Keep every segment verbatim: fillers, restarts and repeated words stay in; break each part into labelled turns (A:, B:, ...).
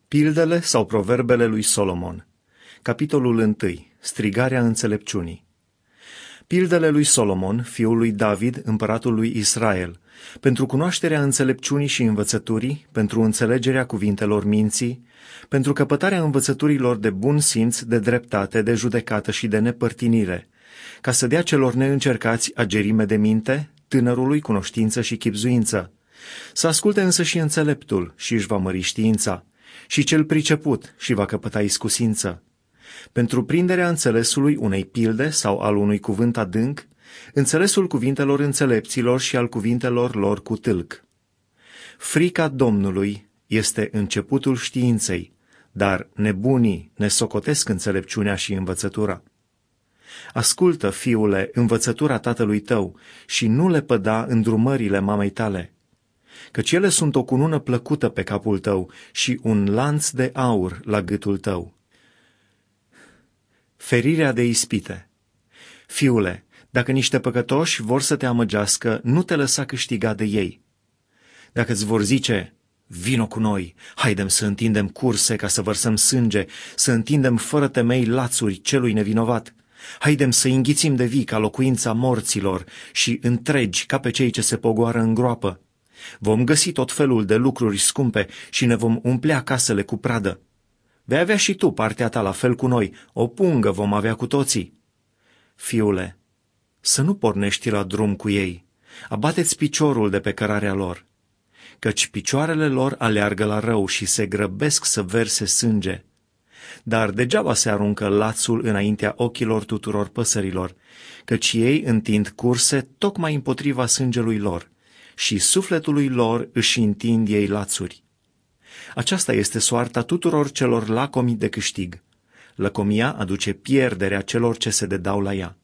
A: Pildele sau proverbele lui Solomon. Capitolul unu. Strigarea înțelepciunii. Pildele lui Solomon, fiul lui David, împăratul lui Israel, pentru cunoașterea înțelepciunii și învățăturii, pentru înțelegerea cuvintelor minții, pentru căpătarea învățăturilor de bun simț, de dreptate, de judecată și de nepărtinire, ca să dea celor neîncercați agerime de minte, tânărului cunoștință și chibzuință. Să asculte însă și înțeleptul și își va mări știința, și cel priceput și va căpăta iscusință. Pentru prinderea înțelesului unei pilde sau al unui cuvânt adânc, înțelesul cuvintelor înțelepților și al cuvintelor lor cu tâlc. Frica Domnului este începutul științei, dar nebunii ne socotesc înțelepciunea și învățătura. Ascultă, fiule, învățătura tatălui tău și nu le păda îndrumările mamei tale, căci ele sunt o cunună plăcută pe capul tău și un lanț de aur la gâtul tău. Ferirea de ispite. Fiule, dacă niște păcătoși vor să te amăgească, nu te lăsa câștiga de ei. Dacă îți vor zice, vino cu noi, haidem să întindem curse ca să vărsăm sânge, să întindem fără temei lațuri celui nevinovat, haidem să înghițim de vii ca locuința morților și întregi ca pe cei ce se pogoară în groapă. Vom găsi tot felul de lucruri scumpe și ne vom umplea casele cu pradă. Vei avea și tu partea ta la fel cu noi, o pungă vom avea cu toții. Fiule, să nu pornești la drum cu ei, abateți piciorul de pe cărarea lor, căci picioarele lor aleargă la rău și se grăbesc să verse sânge. Dar degeaba se aruncă lațul înaintea ochilor tuturor păsărilor, căci ei întind curse tocmai împotriva sângelui lor și sufletului lor își întind ei lațuri. Aceasta este soarta tuturor celor lacomi de câștig. Lăcomia aduce pierderea celor ce se dedau la ea.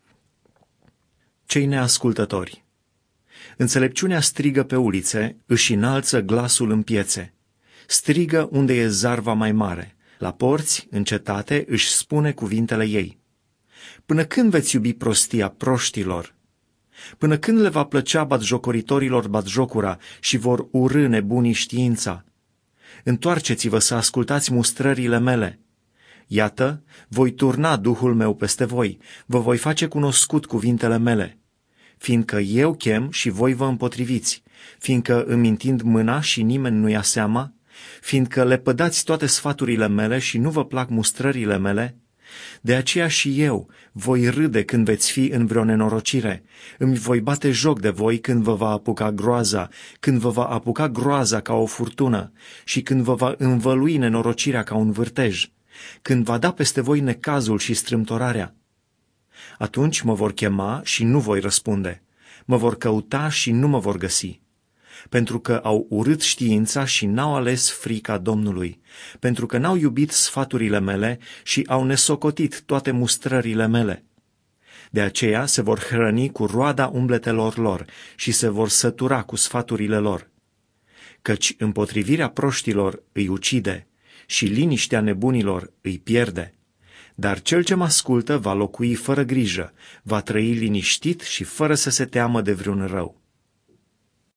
A: Cei neascultători. Înțelepciunea strigă pe ulițe, își înalță glasul în piețe. Strigă unde e zarva mai mare. La porți, în cetate, își spune cuvintele ei. Până când veți iubi prostia proștilor? Până când le va plăcea batjocoritorilor batjocura și vor urâ nebunii știința? Întoarceți-vă să ascultați mustrările mele. Iată, voi turna Duhul meu peste voi, vă voi face cunoscut cuvintele mele, fiindcă eu chem și voi vă împotriviți, fiindcă îmi întind mâna și nimeni nu ia seama, fiindcă le pădați toate sfaturile mele și nu vă plac mustrările mele, de aceea și eu voi râde când veți fi în vreo nenorocire, îmi voi bate joc de voi când vă va apuca groaza, când vă va apuca groaza ca o furtună și când vă va învălui nenorocirea ca un vârtej, când va da peste voi necazul și strâmtorarea. Atunci mă vor chema și nu voi răspunde, mă vor căuta și nu mă vor găsi, pentru că au urât știința și n-au ales frica Domnului, pentru că n-au iubit sfaturile mele și au nesocotit toate mustrările mele. De aceea se vor hrăni cu roada umbletelor lor și se vor sătura cu sfaturile lor. Căci împotrivirea proștilor îi ucide și liniștea nebunilor îi pierde. Dar cel ce mă ascultă va locui fără grijă, va trăi liniștit și fără să se teamă de vreun rău.